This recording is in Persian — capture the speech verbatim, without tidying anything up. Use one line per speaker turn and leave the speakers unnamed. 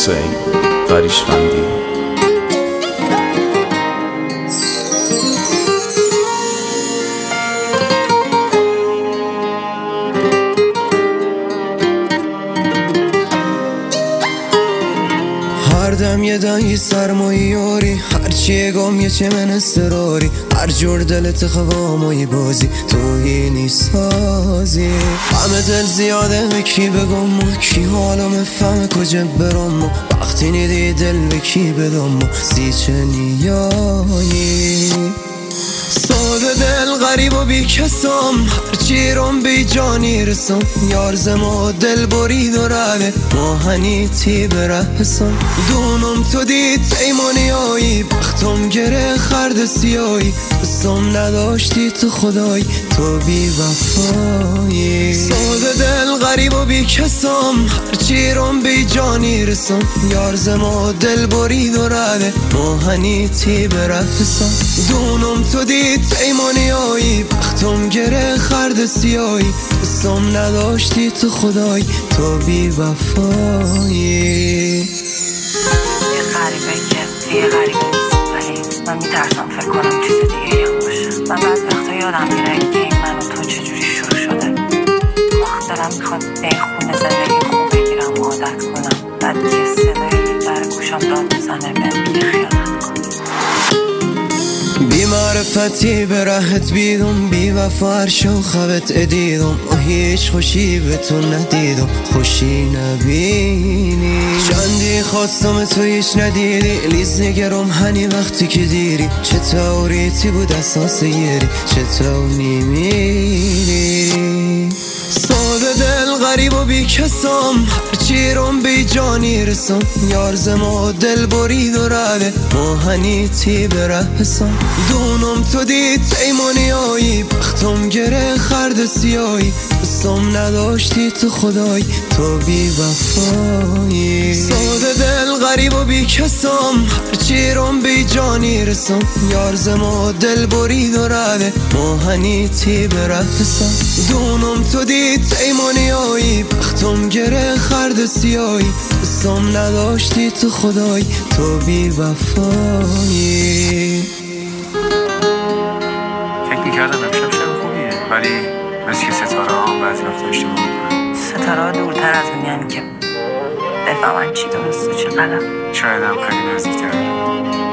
حسین قریشفندی.
هر دم یه دایی سرماییاری، هرچی گم یه چه من استراری، هر جور دلت خوامایی بازی توهینی سازی. همه دل زیاده به کی بگم و کی حالا مفهم کجا برم و وقتی نیدی دل به کی بدم و سی چه نیایی. ساده دل غریب و بی کسام، هرچی روم بی جانی رسم، یار زما دل برید و روه ماهنی تی بره حسام. دونم تو دید تیمانیایی، بختم گره خرد سیایی، قسم نداشتی تو خدای تو بی وفایی. ساده دل غریب و بی کسام، هرچی روم بی جانی رسم، یار زما دل برید و روه ماهنی تی بره حسام. دونم تو دید تیمانیایی، بختم گره خرد سیایی، قسم نداشتی تو خدای تو بی وفایی.
یه غریبه که دیگه غریب نیست، ولی من میترسم فکر کنم چیز دیگه هم باشه. من بعد وقتا یادم میره که این من و تو چجوری شروع شده. دلم میخواد به این خونه زندگی خوب بگیرم و عادت کنم، بعد یه صدایی در گوشم داد میزنه بهم میگه خیانت کن.
بی معرفتی به رهت بیدم، بی وفا هر شو خوت ادیدم و هیچ خوشی به تو ندیدم، خوشی نبینی. چندی خواستم تو هیچ ندیدی، لیز نگرم هنی وقتی که دیری، چطوریتی بود اساس یری، چطور نیمیری. ساده دل غریب و بی کسام، هرچی روم بی جانی رسم، یار زما دل برید و روه ماهنی تی بره حسام. دونم تو دید تیمانیایی، بختم گره خرد سیایی، قسم نداشتی تو خدای تو بی وفایی. ساده دل غریب و بی کسام، هرچی روم بی جانی رسم، یار زما دل برید و روه ماهنی تی بره حسام. دونم تو دید تیمانیایی، بختم گره خرد سیایی، قسم نداشتی تو خدای تو بی وفایی.
فکر میکردم امشب شب خوبیه، ولی مثل که ستاره هم بعضی وقتا اشتباه میکنن.
ستاره ها دورتر از اونی که بفهمن چی درست و چی غلط.
شاید هم خیلی نزدیکتر.